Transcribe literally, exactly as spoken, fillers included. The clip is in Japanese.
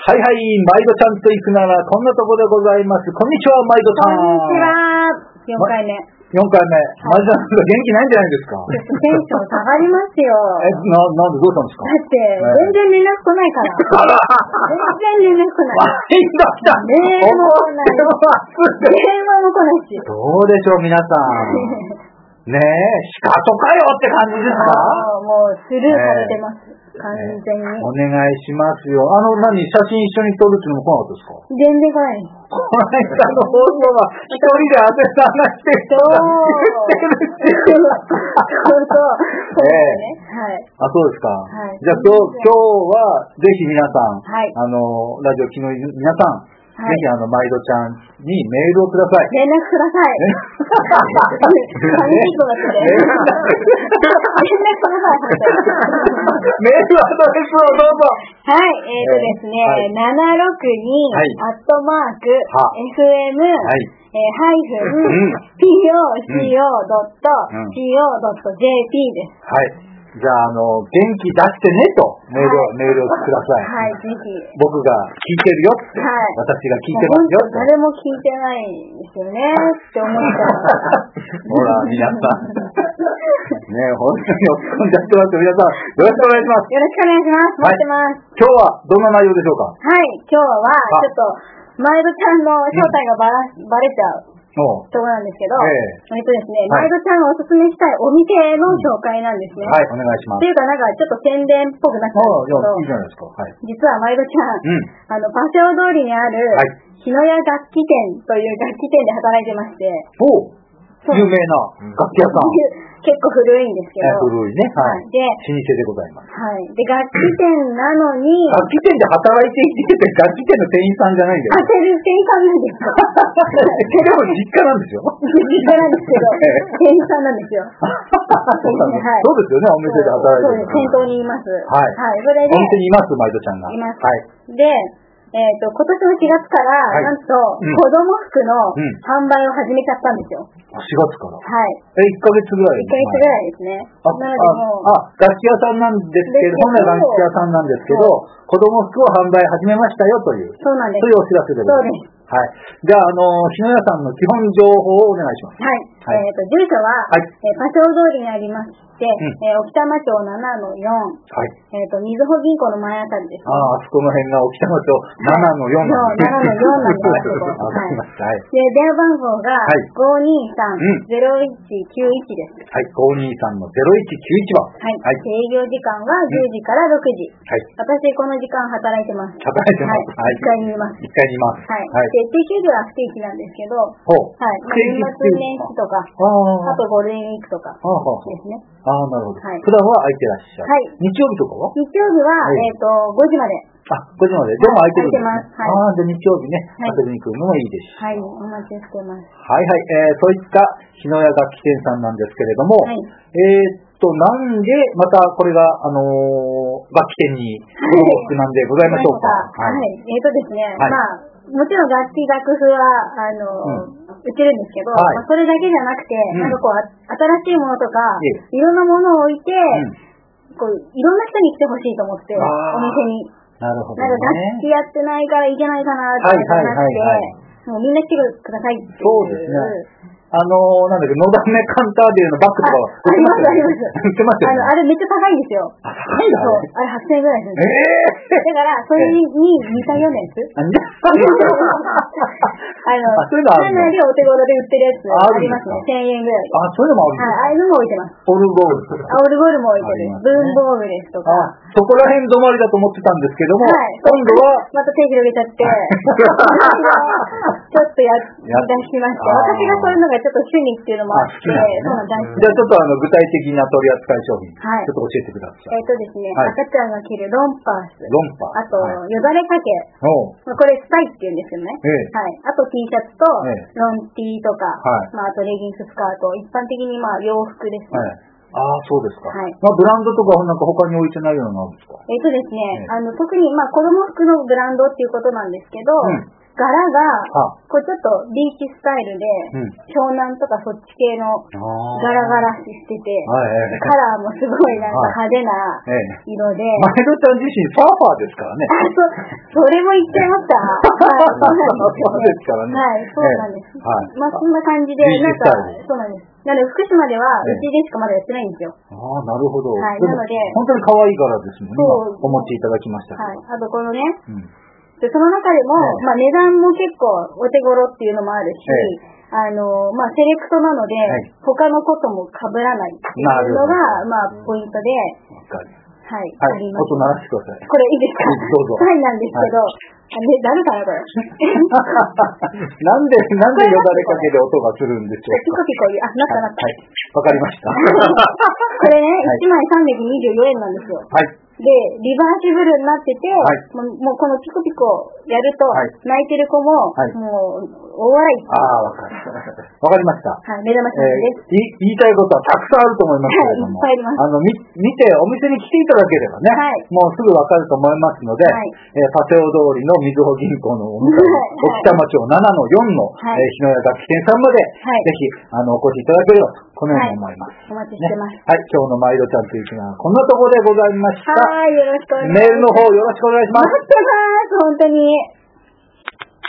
はいはい、マイドちゃんと行くならこんなとこでございます。こんにちは、マイドちゃん。 こんにちは。よんかいめ。 よんかいめ。マイドちゃんが元気ないんじゃないですか。 ちょっとテンション下がりますよ。 え、な、なんでどうしたんですか。 だって、全然連絡来ないから。全然連絡来ない。 マイドちゃん。 メールも来ない。電話も来ないし。 どうでしょう、皆さん。ねえ、シカトかよって感じですか。 もう、スルーされてます。完全に、 ね、お願いしますよ。あの、何、写真一緒に撮るっていうのも来なかったですか。 全然来ない。 この間の放送は一人で汗さらしてる人が言ってるっていう。 そうそう。そうですね。はい。 あ、そうですか。 はい。 じゃあ今日、今日はぜひ皆さん、 はい、 あの、ラジオ昨日皆さん、はい、ぜひあの、マイドちゃんにメールをください。 連絡ください。寂しい子が来て。連絡ください。 メールアドレスをどうぞ。 はい、えーとですね、はい、ななろくに、アットマーク、エフエム、はい、えー、ハイフン、ピーオーシーオードットシーオードットジェーピー です。 はい。じゃあ、あの、元気出してねと、メールを、はい、メールをください。 はい、ぜひ。 僕が聞いてるよって。はい。私が聞いてますよって。 誰も聞いてないんですよね、って思っちゃう。 ほら、皆さん。ねえ、本当に落ち込んじゃってますよ。皆さん、よろしくお願いします。 よろしくお願いします。待ってます。 今日はどんな内容でしょうか。 はい、今日は、ちょっと、マイドちゃんの正体がばら、うん、バレちゃう。そうなんですけど、えー、えっとですね、はい、マイドちゃんがおすすめしたいお店の紹介なんですね。 はい、お願いします。 っていうか、なんかちょっと宣伝っぽくなっちゃうんですけど、 いいじゃないですか。はい、 実はマイドちゃん、うん、あの、パシオ通りにある、日野屋楽器店という楽器店で働いてまして、 お有名な楽器屋さん。 結構古いんですけど。 古いね。はい。で、老舗でございます。 はい。で、楽器店なのに。 楽器店で働いていて、楽器店の店員さんじゃないんだよ。 あ、店員さんなんですか。 でも実家なんですよ。 実家なんですけど、店員さんなんですよ。 そうですよね、お店で働いてる。 そうです、店頭にいます。 はい。 はい。それで。 お店にいます、マイドちゃんが。 います。はい。で、えっと、今年のしがつから、なんと、子供服の販売を始めちゃったんですよ。 しがつから。 はい。 え、いっかげつぐらい。 いっかげつぐらいですね。 あ、なのでもう。あ、楽器屋さんなんですけど、本来楽器屋さんなんですけど、子供服を販売始めましたよという。 そうなんです。 そういうお知らせでございます。はい。じゃあ、あの、日野屋さんの基本情報をお願いします。 はい。はい、えっ、ー、と、住所は、はい、えー、パショー通りにありまして、うん、えー、沖玉町ななのよん。はい。えっ、ー、と、みずほ銀行の前あたりです、ね。 ああ、あそこの辺が沖玉町ななのよんなんです。 ななのよんなんですけど。 わかりました。はい。 で、電話番号が、ごにーさん ゼロいちきゅういち です。 はい。ごにーさんのゼロいちきゅういちばん。 はい。はい。営業時間はじゅうじからろくじ。はい。私、この時間働いてます。 働いてます。 はい。いっかいにいます。 いっかいにいます。 はい。はい。で、定休日は不定期なんですけど、ほう。はい。年末年始とか、あとゴールデンウィークとかですね。 ああ、なるほど。はい。普段は空いてらっしゃる。はい。日曜日とかは？ 日曜日は、えっと、ごじまで。 あ、ごじまで。でも空いてるんですね。 空いてます。 ああ、じゃあ日曜日ね、遊びに来るのもいいですし。 はい。お待ちしてます。 はいはい。えー、そういった日野屋楽器店さんなんですけれども、はい。えーと、なんで、またこれが、あのー、楽器店に、子供服なんでございましょうか。 はい。はい。えーとですね、まあ、もちろん楽器楽譜は、あのー、売ってるんですけど、まあ、それだけじゃなくて、なんかこう、新しいものとか、いろんなものを置いて、こう、いろんな人に来てほしいと思って、お店に。 なるほどね。 なんか楽器やってないからいけないかなってじゃなくて、もうみんな来てくださいっていう。 そうですね。あのー、なんだっけ、のだめカンターデューのバッグとかありますあります。 売ってますよね。 あの、あれめっちゃ高いんですよ。 あ、高いんだそう。あれはっせんえんぐらいするんですよ。ええー、だから、それに似たようなやつあの、かなりお手頃で売ってるやつありますね。せんえんぐらい。 あ、そういうのもあるんですか。 はい、ああいうのも置いてます。 オルゴールとか。 あ、オルゴールも置いてる。文房具ですとか。 そこら辺止まりだと思ってたんですけども、今度は、 また手広げちゃって、ちょっとやり出しまして、私がそういうのがちょっと趣味っていうのもあって、そうなんです。 じゃあちょっとあの具体的な取り扱い商品、はい、ちょっと教えてください。 えっとですね、赤ちゃんが着るロンパース。 ロンパース。あと、よだれかけ。これスタイって言うんですよね。はい。あと T シャツと、ロン T とか、まああとレギンススカート、一般的にまあ洋服ですね。 ああ、そうですか。はい。まあ、ブランドとかなんか他に置いてないようなのなんですか？ えっとですね、あの、特にまあ子供服のブランドっていうことなんですけど、 柄が、これちょっとビーチスタイルで、湘南とかそっち系の柄柄してて、カラーもすごいなんか派手な色で。 マイドちゃん自身サーファーですからね。 そ、それも言っちゃいました。 はい、そうですからね。 はい、そうなんです。まあそんな感じで、なんか、そうなんです。なので福島ではうちでしかまだやってないんですよ。 ああ、なるほど。 はい、なので。 本当に可愛い柄ですもんね。お持ちいただきました。 はい。あとこのね、でその中でも、ええ、まあ値段も結構お手頃っていうのもあるし、ええ、あの、まあセレクトなので、はい、他のことも被らないっていうのが、まあポイントで、はい、 はい、あります。音鳴らしてください。 これいいですか？ どうぞ。 はいなんですけど、はい、ね、ダメかなこれ。 なんで、なんでよだれかけで音がするんでしょうか？ ピコピコ、あ、なったなった。 はい、わかりました。 これね、いちまいさんびゃくにじゅうよんえんなんですよ。 はい。 で、リバーシブルになってて、はい、も, もうこのピコピコやると、はい、泣いてる子も、はい、もう、大笑い。 ああ、わかりました。わかりました。 はい、目玉商品です、 えー。言いたいことはたくさんあると思いますけれども、 はい、いっぱいあります。 あの、み、見て、お店に来ていただければね、はい、もうすぐわかると思いますので、はい、えー、パテオ通りのみずほ銀行のお向かい、奥多摩町ななのよんの、はい、えー、日野屋楽器店さんまで、はい、ぜひ、あの、お越しいただければと、このように思います。 はい、お待ちしてます、 ね。はい、今日のまいどちゃんという日はこんなところでございました。 はい、よろしくお願いします。 メールの方よろしくお願いします。 待ってます、本当に。